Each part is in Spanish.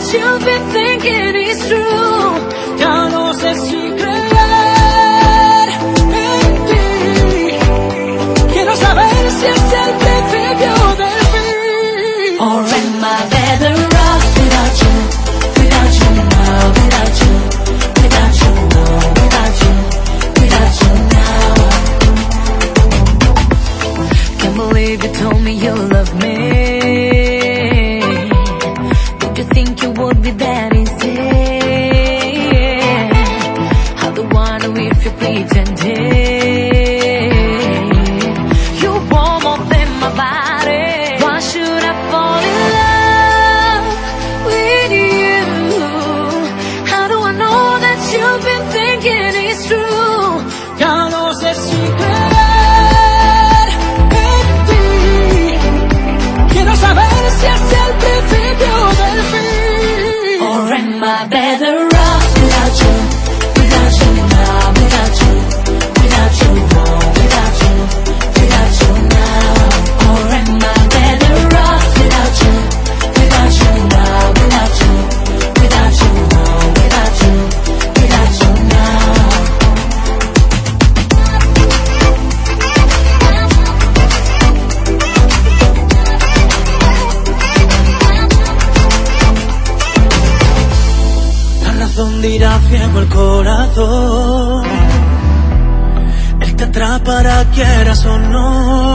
you've been thinking is true. Ya no sé si creer en ti. Quiero saber si es el principio del fin. Or am I better off without you? Without you now, without you. Without you now, without you. Without you now. Can't believe you told me you love me. Did you think you would be that easy? How the wonder if you pretended. You want more than my body. Why should I fall in love with you? How do I know that you've been thinking it's true? Ya no sé si creer en ti. Quiero saber si es el principio del fin. Or am I better off without you? Without you now, without you. Without you now, without you. Without you now. Or am I better off without you? Without you now, without you. Without you now, without you. Without you now. La razón dirá ciego el corazón. Él te atrapará quieras o no.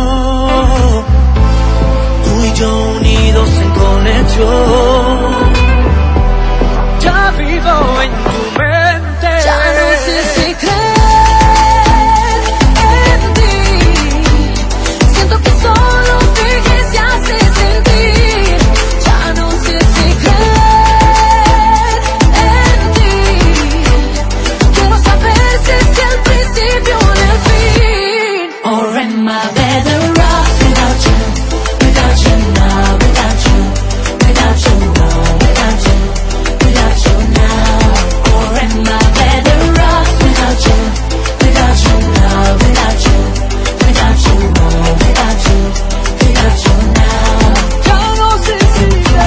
Tú y yo unidos en conexión. Ya vivo en tu mente. Ya no sé si creer en ti. Siento que solo finges y haces sentir. Ya no sé si creer en ti. Quiero saber si es el principio del fin. Or am I better off without you? Without you now, without you. Without you now, without you. Without you now. Or am I better off without you? Without you now, without you. Without you now, without you. Without you now. Ya no sé si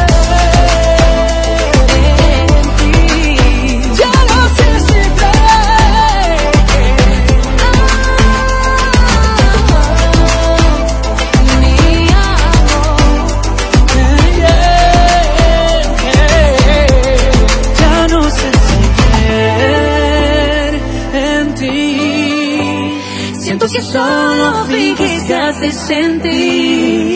creer en ti. Ya no sé si creer. Mi amor. Ya no sé si creer en ti. Siento que solo finges que haces sentir.